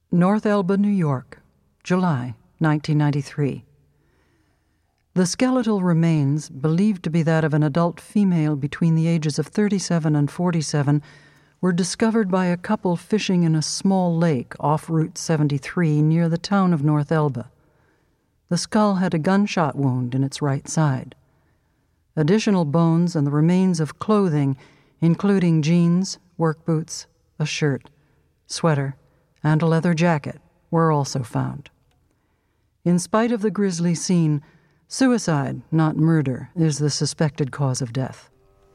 North Elba, New York, July 1993. The skeletal remains, believed to be that of an adult female between the ages of 37 and 47, were discovered by a couple fishing in a small lake off Route 73 near the town of North Elba. The skull had a gunshot wound in its right side. Additional bones and the remains of clothing, including jeans, work boots, a shirt, sweater, and a leather jacket, were also found. In spite of the grisly scene, suicide, not murder, is the suspected cause of death.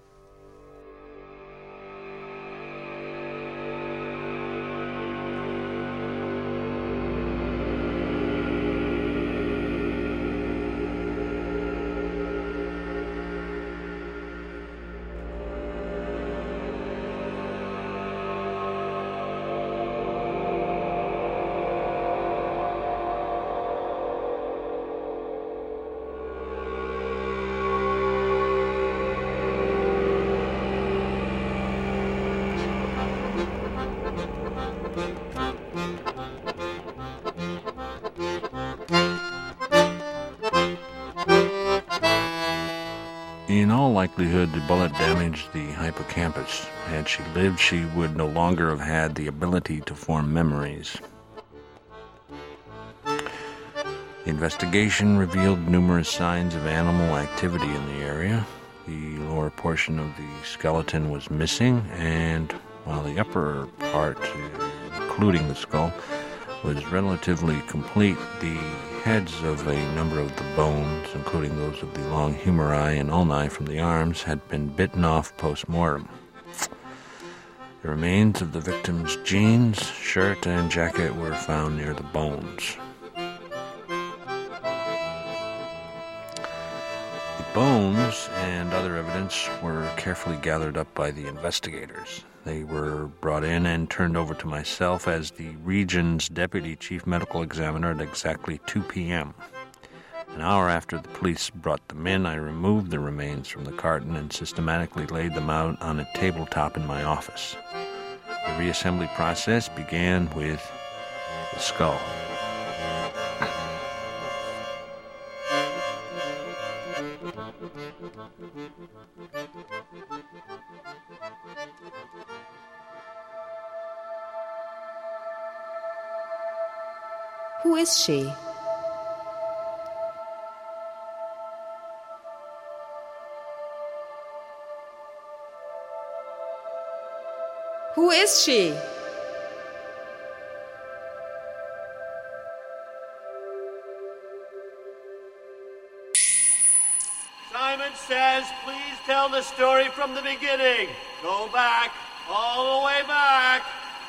In all likelihood, the bullet damaged the hippocampus. Had she lived, she would no longer have had the ability to form memories. The investigation revealed numerous signs of animal activity in the area. The lower portion of the skeleton was missing, and while the upper part, including the skull, was relatively complete, the heads of a number of the bones, including those of the long humeri and ulni from the arms, had been bitten off post-mortem. The remains of the victim's jeans, shirt, and jacket were found near the bones. The bones and other evidence were carefully gathered up by the investigators. They were brought in and turned over to myself as the region's deputy chief medical examiner at exactly 2 p.m. An hour after the police brought them in, I removed the remains from the carton and systematically laid them out on a tabletop in my office. The reassembly process began with the skull. Who is she? Who is she? Simon says, please tell the story from the beginning. Go back, all the way back.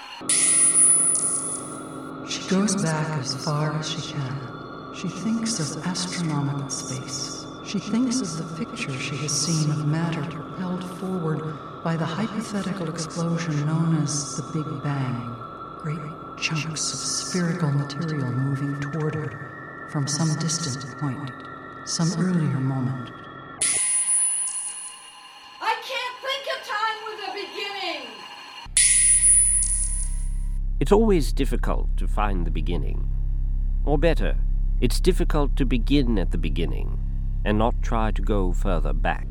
She goes back as far as she can. She thinks of astronomical space. She thinks of the picture she has seen of matter propelled forward by the hypothetical explosion known as the Big Bang. Great chunks of spherical material moving toward her from some distant point, some earlier moment. I can't think of time with a beginning. It's always difficult to find the beginning. Or better, it's difficult to begin at the beginning and not try to go further back.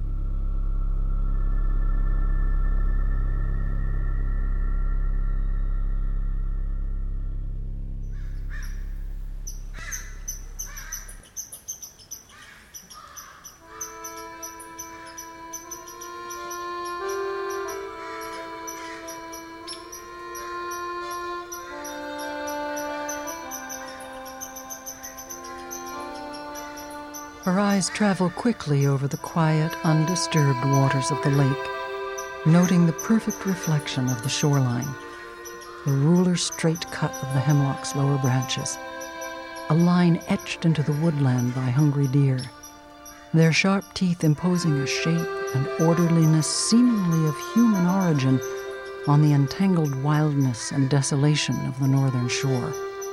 Her eyes travel quickly over the quiet, undisturbed waters of the lake, noting the perfect reflection of the shoreline, the ruler-straight cut of the hemlock's lower branches, a line etched into the woodland by hungry deer, their sharp teeth imposing a shape and orderliness seemingly of human origin on the entangled wildness and desolation of the northern shore.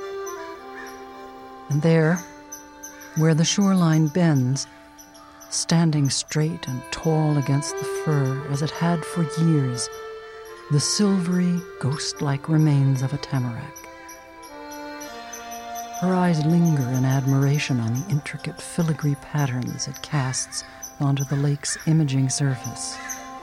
And there, where the shoreline bends, standing straight and tall against the fur as it had for years, the silvery, ghost-like remains of a tamarack, Her eyes linger in admiration on the intricate filigree patterns it casts onto the lake's imaging surface.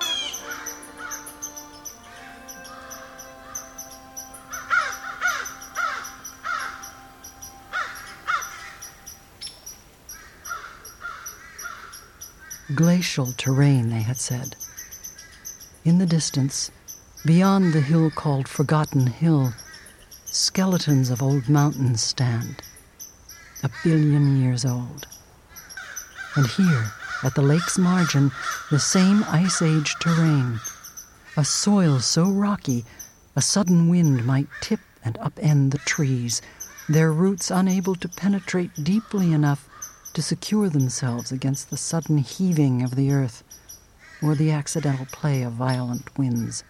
Glacial terrain, they had said. In the distance, beyond the hill called Forgotten Hill, skeletons of old mountains stand, 1 billion years old. And here, at the lake's margin, the same Ice Age terrain, a soil so rocky a sudden wind might tip and upend the trees, their roots unable to penetrate deeply enough to secure themselves against the sudden heaving of the earth or the accidental play of violent winds.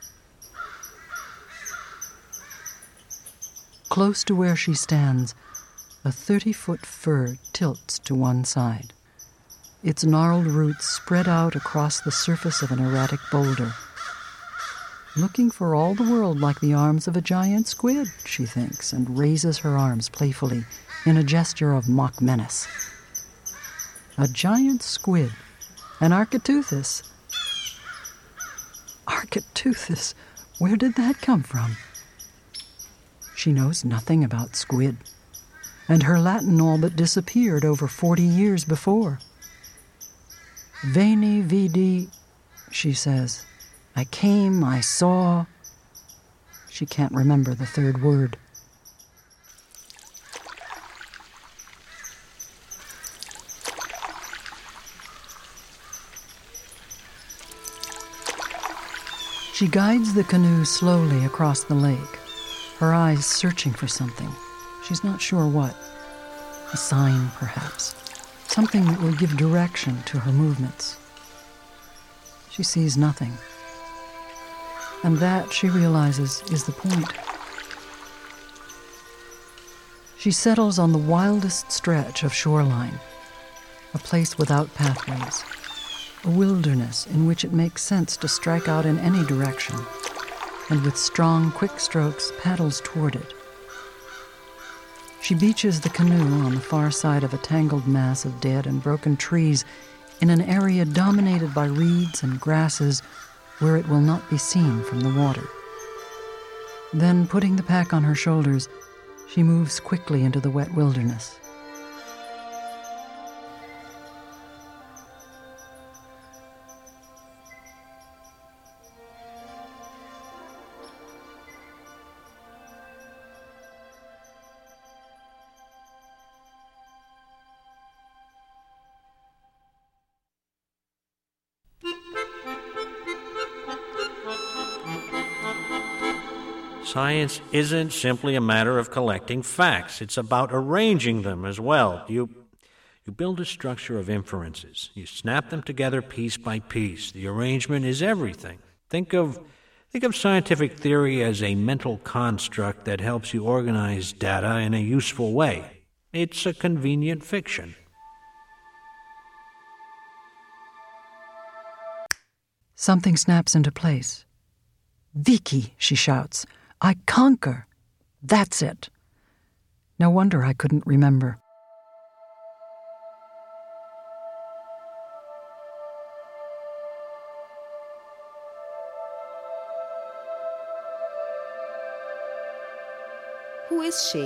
Close to where she stands, a 30-foot fir tilts to one side. Its gnarled roots spread out across the surface of an erratic boulder. Looking for all the world like the arms of a giant squid, she thinks, and raises her arms playfully in a gesture of mock menace. A giant squid, an Architeuthis. Architeuthis, where did that come from? She knows nothing about squid, and her Latin all but disappeared over 40 years before. Veni, vidi, she says. I came, I saw. She can't remember the third word. She guides the canoe slowly across the lake, her eyes searching for something. She's not sure what. A sign, perhaps. Something that will give direction to her movements. She sees nothing. And that, she realizes, is the point. She settles on the wildest stretch of shoreline, a place without pathways, a wilderness in which it makes sense to strike out in any direction, and with strong, quick strokes paddles toward it. She beaches the canoe on the far side of a tangled mass of dead and broken trees in an area dominated by reeds and grasses where it will not be seen from the water. Then, putting the pack on her shoulders, she moves quickly into the wet wilderness. Science isn't simply a matter of collecting facts. It's about arranging them as well. You build a structure of inferences. You snap them together piece by piece. The arrangement is everything. Think of scientific theory as a mental construct that helps you organize data in a useful way. It's a convenient fiction. Something snaps into place. "Vicky," she shouts. "I conquer. That's it." No wonder I couldn't remember. Who is she?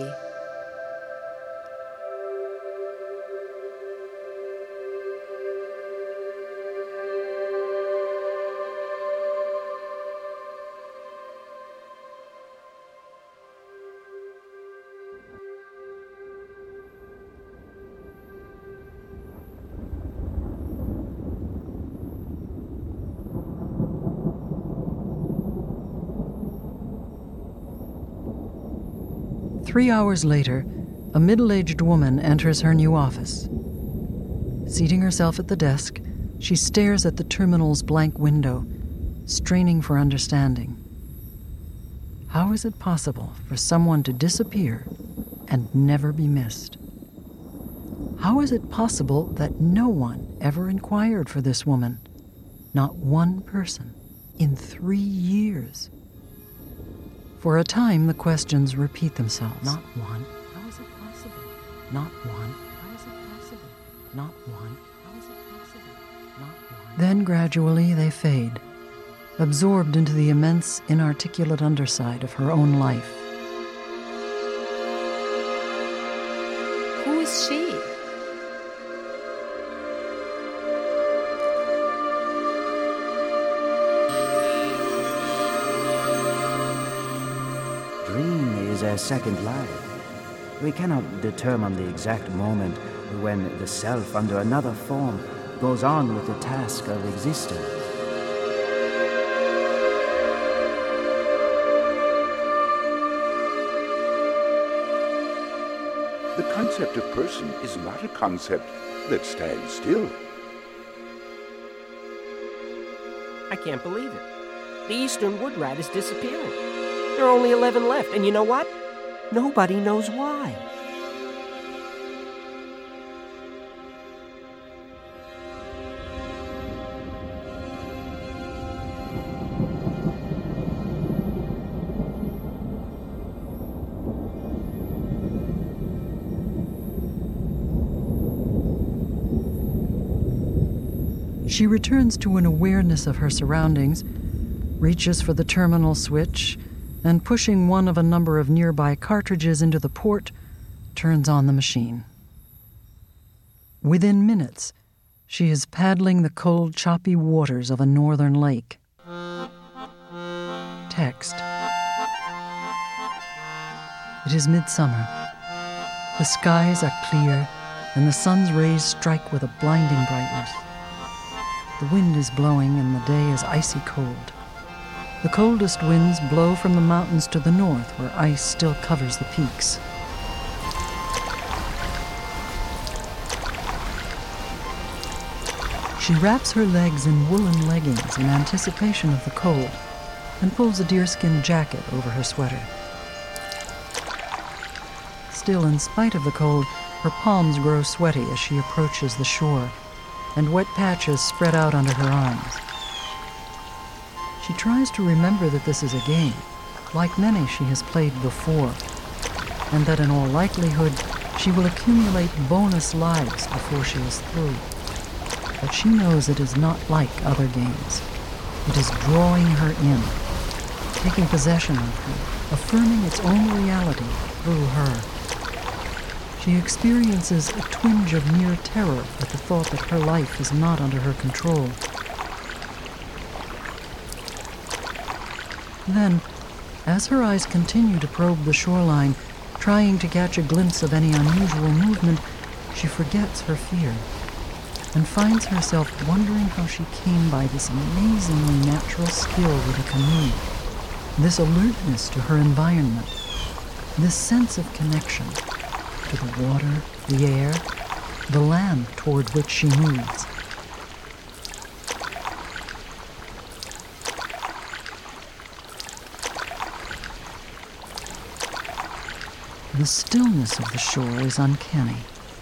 Three hours later, a middle-aged woman enters her new office. Seating herself at the desk, she stares at the terminal's blank window, straining for understanding. How is it possible for someone to disappear and never be missed? How is it possible that no one ever inquired for this woman? Not one person in 3 years. For a time, the questions repeat themselves. Not one. How is it possible? Not one. How is it possible? Not one. How is it possible? Not one. Then gradually they fade, absorbed into the immense, inarticulate underside of her own life. Who is she? Dream is a second life. We cannot determine the exact moment when the self under another form goes on with the task of existence. The concept of person is not a concept that stands still. I can't believe it. The Eastern wood rat is disappearing. There are only 11 left, and you know what? Nobody knows why. She returns to an awareness of her surroundings, reaches for the terminal switch, and pushing one of a number of nearby cartridges into the port, turns on the machine. Within minutes, she is paddling the cold, choppy waters of a northern lake. Text. It is midsummer. The skies are clear, and the sun's rays strike with a blinding brightness. The wind is blowing, and the day is icy cold. The coldest winds blow from the mountains to the north, where ice still covers the peaks. She wraps her legs in woolen leggings in anticipation of the cold and pulls a deerskin jacket over her sweater. Still, in spite of the cold, her palms grow sweaty as she approaches the shore, and wet patches spread out under her arms. She tries to remember that this is a game, like many she has played before, and that in all likelihood she will accumulate bonus lives before she is through. But she knows it is not like other games. It is drawing her in, taking possession of her, affirming its own reality through her. She experiences a twinge of near terror at the thought that her life is not under her control. Then, as her eyes continue to probe the shoreline, trying to catch a glimpse of any unusual movement, she forgets her fear and finds herself wondering how she came by this amazingly natural skill with a canoe, this alertness to her environment, this sense of connection to the water, the air, the land toward which she moves. The stillness of the shore is uncanny.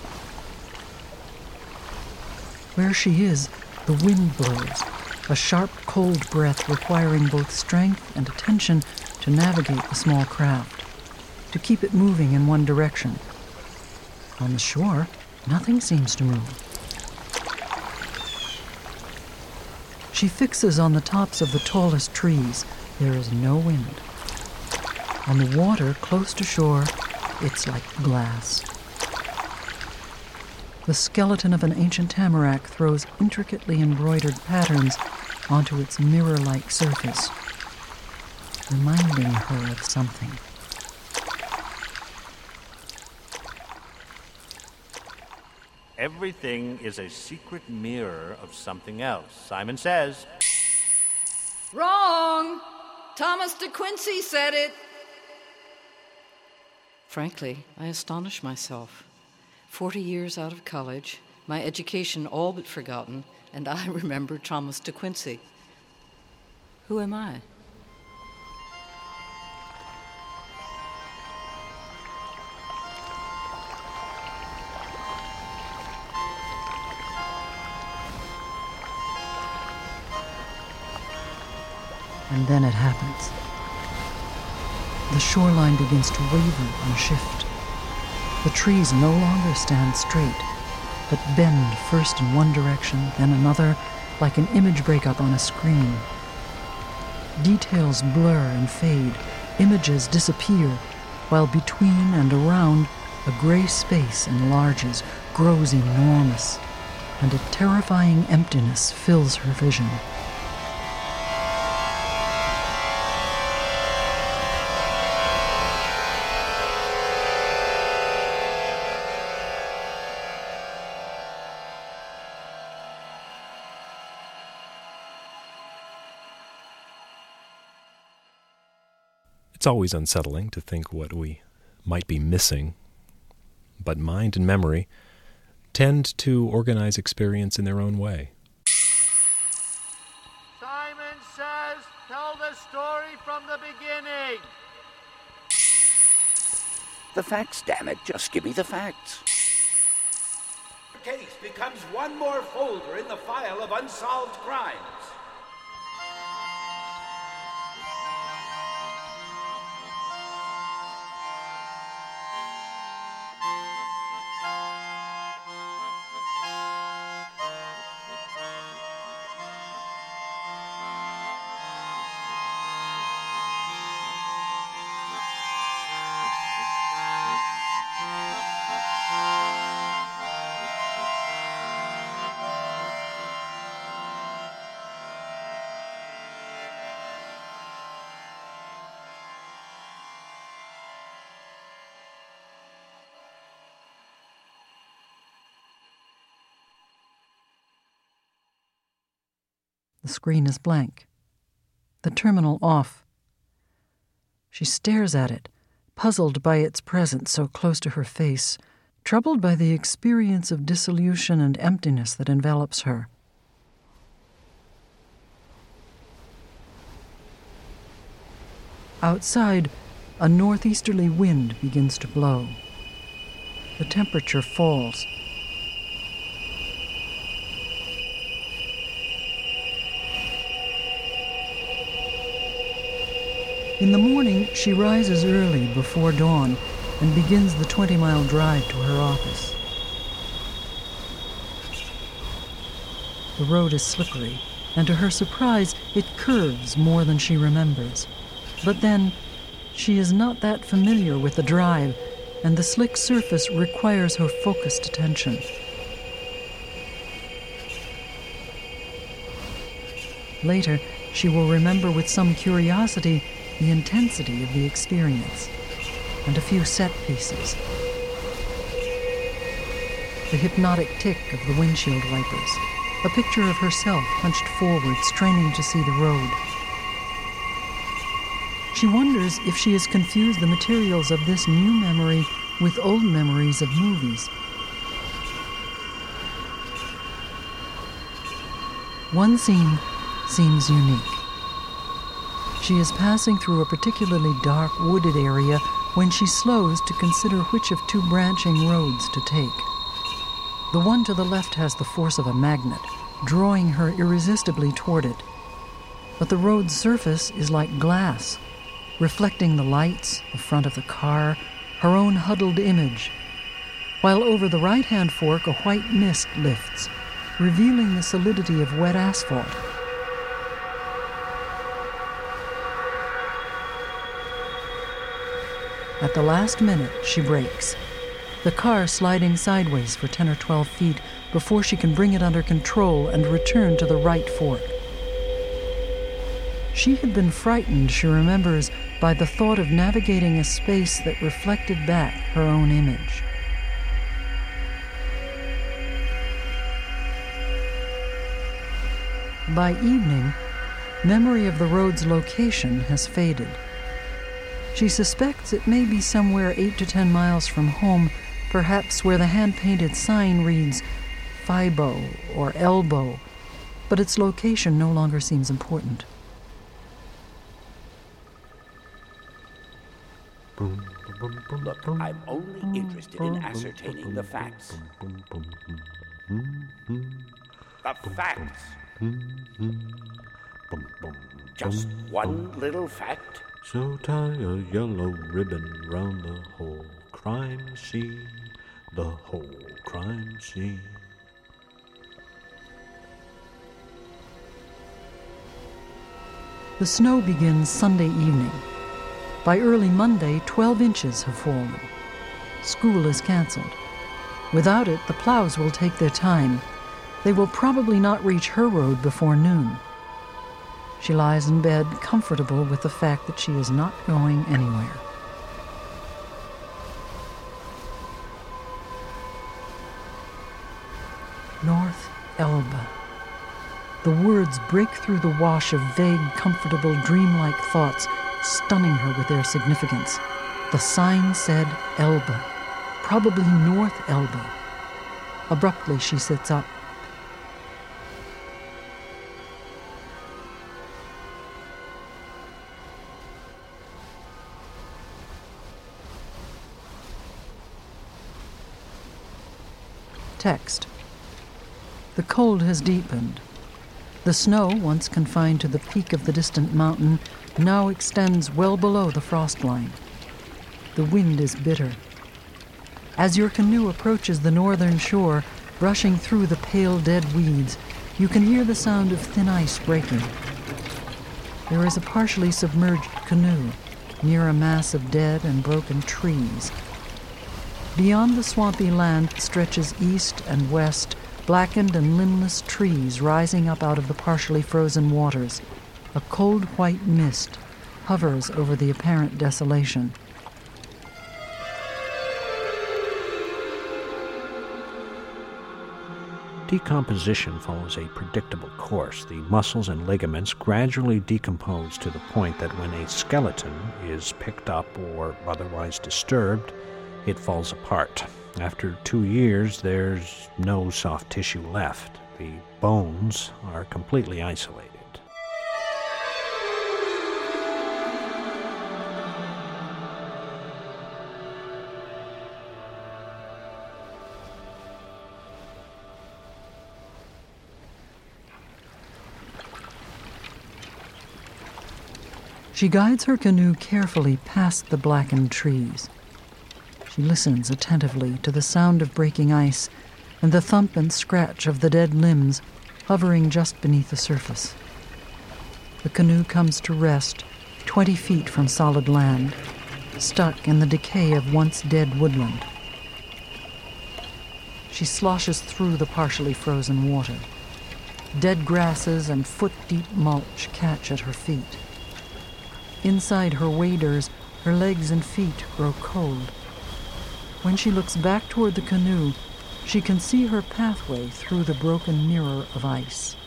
Where she is, the wind blows, a sharp, cold breath requiring both strength and attention to navigate the small craft, to keep it moving in one direction. On the shore, nothing seems to move. She fixes on the tops of the tallest trees. There is no wind. On the water close to shore, it's like glass. The skeleton of an ancient tamarack throws intricately embroidered patterns onto its mirror-like surface, reminding her of something. Everything is a secret mirror of something else. Simon Says. Wrong! Thomas de Quincey said it. Frankly, I astonish myself. 40 years out of college, my education all but forgotten, and I remember Thomas de Quincey. Who am I? And then it happens. The shoreline begins to waver and shift. The trees no longer stand straight, but bend first in one direction, then another, like an image breakup on a screen. Details blur and fade, images disappear, while between and around, a gray space enlarges, grows enormous, and a terrifying emptiness fills her vision. It's always unsettling to think what we might be missing, but mind and memory tend to organize experience in their own way. Simon says, tell the story from the beginning. The facts, damn it. Just give me the facts. The case becomes one more folder in the file of unsolved crimes. The screen is blank. The terminal off. She stares at it, puzzled by its presence so close to her face, troubled by the experience of dissolution and emptiness that envelops her. Outside, a northeasterly wind begins to blow. The temperature falls. In the morning, she rises early before dawn and begins the 20-mile drive to her office. The road is slippery, and to her surprise, it curves more than she remembers. But then, she is not that familiar with the drive, and the slick surface requires her focused attention. Later, she will remember with some curiosity the intensity of the experience, and a few set pieces. The hypnotic tick of the windshield wipers, a picture of herself hunched forward, straining to see the road. She wonders if she has confused the materials of this new memory with old memories of movies. One scene seems unique. She is passing through a particularly dark, wooded area when she slows to consider which of two branching roads to take. The one to the left has the force of a magnet, drawing her irresistibly toward it. But the road's surface is like glass, reflecting the lights, the front of the car, her own huddled image, while over the right-hand fork a white mist lifts, revealing the solidity of wet asphalt. At the last minute, she brakes, the car sliding sideways for 10 or 12 feet before she can bring it under control and return to the right fork. She had been frightened, she remembers, by the thought of navigating a space that reflected back her own image. By evening, memory of the road's location has faded. She suspects it may be somewhere 8 to 10 miles from home, perhaps where the hand-painted sign reads Fibo or Elbow, but its location no longer seems important. Look, I'm only interested in ascertaining the facts. The facts. Just one little fact. So tie a yellow ribbon round the whole crime scene, the whole crime scene. The snow begins Sunday evening. By early Monday, 12 inches have fallen. School is canceled. Without it, the plows will take their time. They will probably not reach her road before noon. She lies in bed, comfortable with the fact that she is not going anywhere. North Elba. The words break through the wash of vague, comfortable, dreamlike thoughts, stunning her with their significance. The sign said Elba, probably North Elba. Abruptly, she sits up. Text. The cold has deepened. The snow, once confined to the peak of the distant mountain, now extends well below the frost line. The wind is bitter. As your canoe approaches the northern shore, brushing through the pale dead weeds, you can hear the sound of thin ice breaking. There is a partially submerged canoe near a mass of dead and broken trees. Beyond the swampy land stretches east and west, blackened and limbless trees rising up out of the partially frozen waters. A cold white mist hovers over the apparent desolation. Decomposition follows a predictable course. The muscles and ligaments gradually decompose to the point that when a skeleton is picked up or otherwise disturbed, it falls apart. After 2 years, there's no soft tissue left. The bones are completely isolated. She guides her canoe carefully past the blackened trees. She listens attentively to the sound of breaking ice and the thump and scratch of the dead limbs hovering just beneath the surface. The canoe comes to rest 20 feet from solid land, stuck in the decay of once dead woodland. She sloshes through the partially frozen water. Dead grasses and foot-deep mulch catch at her feet. Inside her waders, her legs and feet grow cold. When she looks back toward the canoe, she can see her pathway through the broken mirror of ice.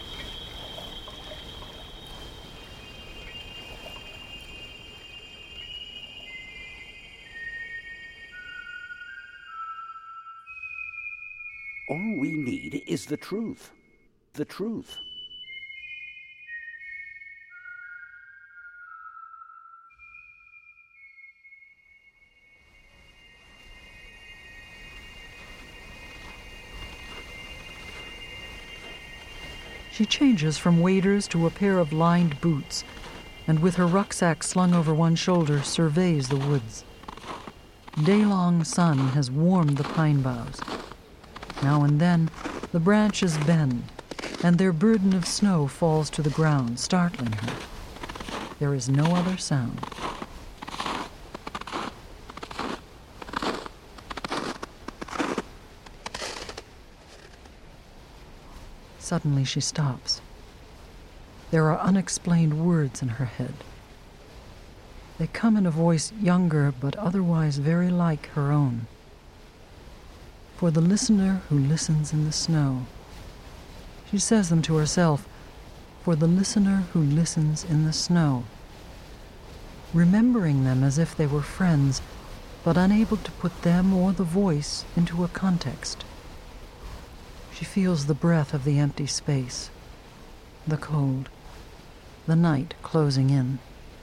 All we need is the truth. The truth. She changes from waders to a pair of lined boots, and with her rucksack slung over one shoulder, surveys the woods. Day-long sun has warmed the pine boughs. Now and then, the branches bend, and their burden of snow falls to the ground, startling her. There is no other sound. Suddenly she stops. There are unexplained words in her head. They come in a voice younger but otherwise very like her own. For the listener who listens in the snow. She says them to herself. For the listener who listens in the snow. Remembering them as if they were friends, but unable to put them or the voice into a context. She feels the breath of the empty space, the cold, the night closing in.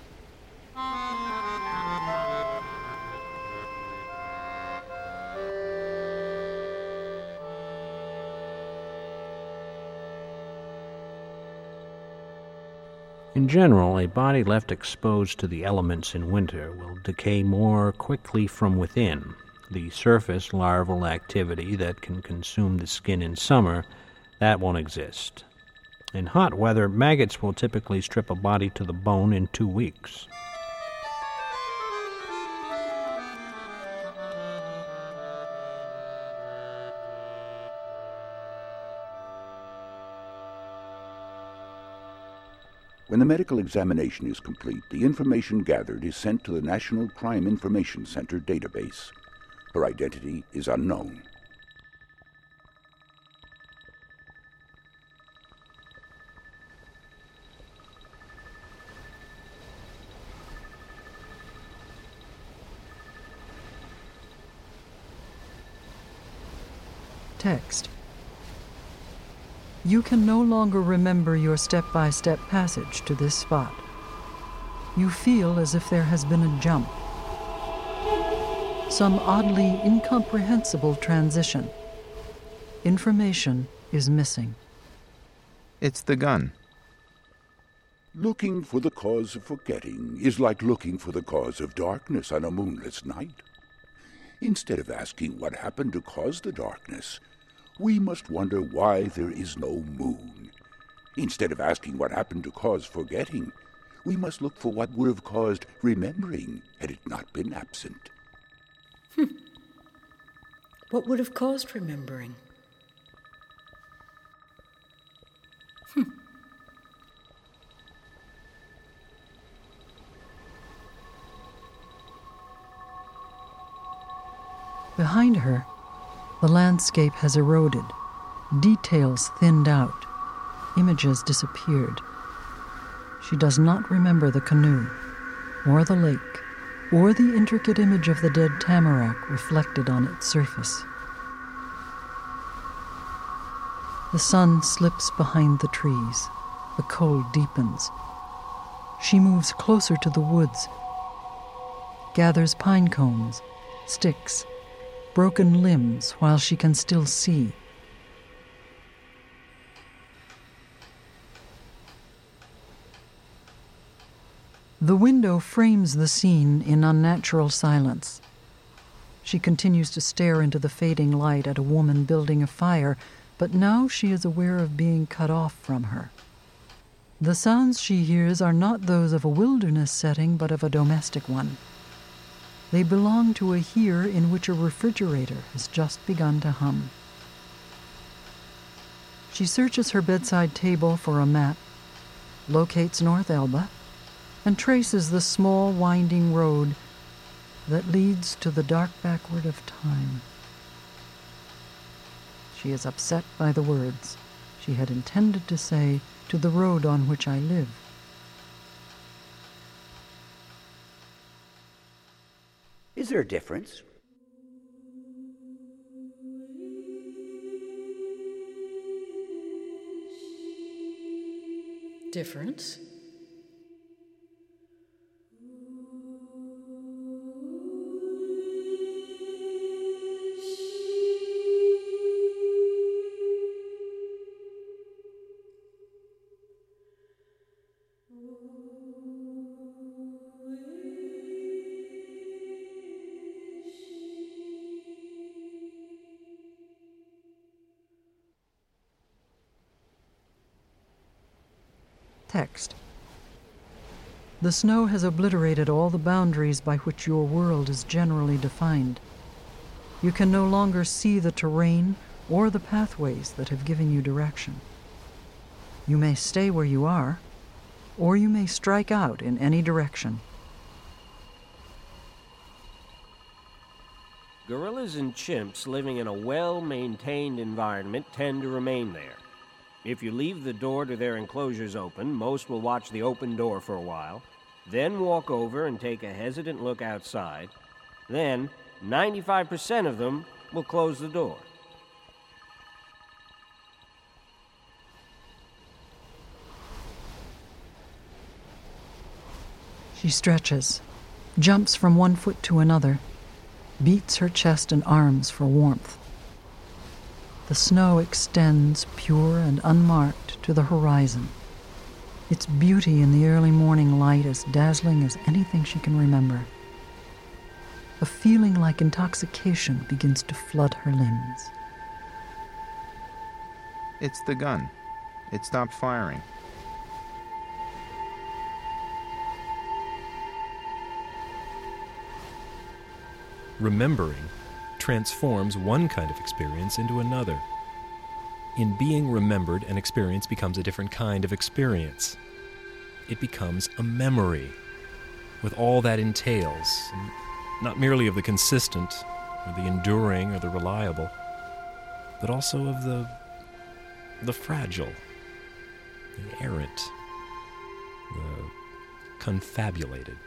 In general, a body left exposed to the elements in winter will decay more quickly from within. The surface larval activity that can consume the skin in summer, that won't exist. In hot weather, maggots will typically strip a body to the bone in 2 weeks. When the medical examination is complete, the information gathered is sent to the National Crime Information Center database. Her identity is unknown. Text. You can no longer remember your step-by-step passage to this spot. You feel as if there has been a jump. Some oddly incomprehensible transition. Information is missing. It's the gun. Looking for the cause of forgetting is like looking for the cause of darkness on a moonless night. Instead of asking what happened to cause the darkness, we must wonder why there is no moon. Instead of asking what happened to cause forgetting, we must look for what would have caused remembering had it not been absent. What would have caused remembering? Behind her, the landscape has eroded, details thinned out, images disappeared. She does not remember the canoe, or the lake, or the intricate image of the dead tamarack reflected on its surface. The sun slips behind the trees. The cold deepens. She moves closer to the woods, gathers pine cones, sticks, broken limbs while she can still see. The window frames the scene in unnatural silence. She continues to stare into the fading light at a woman building a fire, but now she is aware of being cut off from her. The sounds she hears are not those of a wilderness setting, but of a domestic one. They belong to a here in which a refrigerator has just begun to hum. She searches her bedside table for a map, locates North Elba, and traces the small winding road that leads to the dark backward of time. She is upset by the words she had intended to say, to the road on which I live. Is there a difference? Difference? Text. The snow has obliterated all the boundaries by which your world is generally defined. You can no longer see the terrain or the pathways that have given you direction. You may stay where you are, or you may strike out in any direction. Gorillas and chimps living in a well-maintained environment tend to remain there. If you leave the door to their enclosures open, most will watch the open door for a while, then walk over and take a hesitant look outside. Then, 95% of them will close the door. She stretches, jumps from one foot to another, beats her chest and arms for warmth. The snow extends, pure and unmarked, to the horizon. Its beauty in the early morning light as dazzling as anything she can remember. A A feeling like intoxication begins to flood her limbs. It's the gun. It stopped firing. Remembering transforms one kind of experience into another. In being remembered, an experience becomes a different kind of experience. It becomes a memory, with all that entails, not merely of the consistent, or the enduring, or the reliable, but also of the fragile, the errant, the confabulated.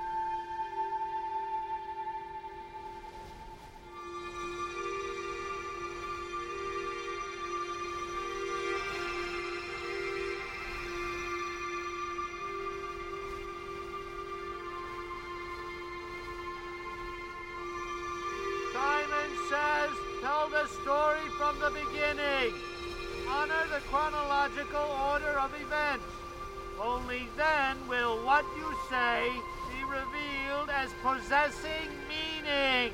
Tell the story from the beginning. Honor the chronological order of events. Only then will what you say be revealed as possessing meaning.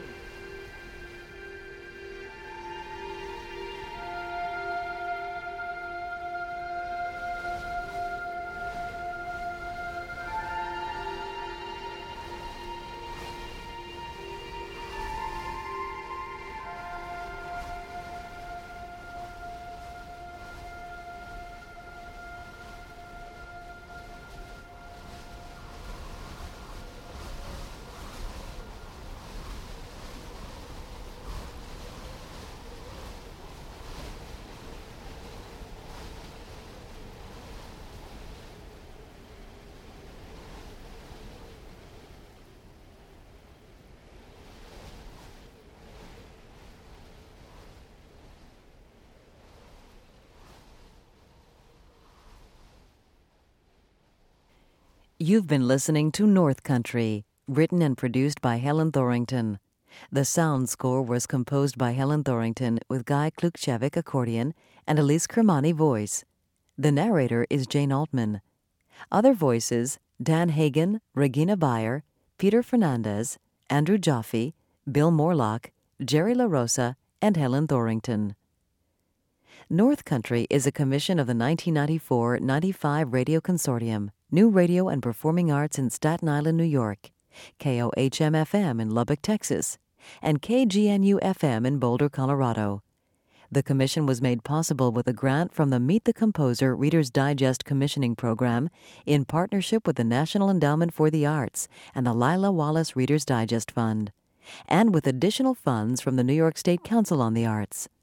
You've been listening to North Country, written and produced by Helen Thorington. The sound score was composed by Helen Thorington with Guy Klukchevik accordion and Elise Kermani voice. The narrator is Jane Altman. Other voices: Dan Hagen, Regina Beyer, Peter Fernandez, Andrew Jaffe, Bill Morlock, Jerry LaRosa, and Helen Thorington. North Country is a commission of the 1994-95 Radio Consortium, New Radio and Performing Arts in Staten Island, New York, KOHM-FM in Lubbock, Texas, and KGNU-FM in Boulder, Colorado. The commission was made possible with a grant from the Meet the Composer Reader's Digest Commissioning Program in partnership with the National Endowment for the Arts and the Lila Wallace Reader's Digest Fund, and with additional funds from the New York State Council on the Arts.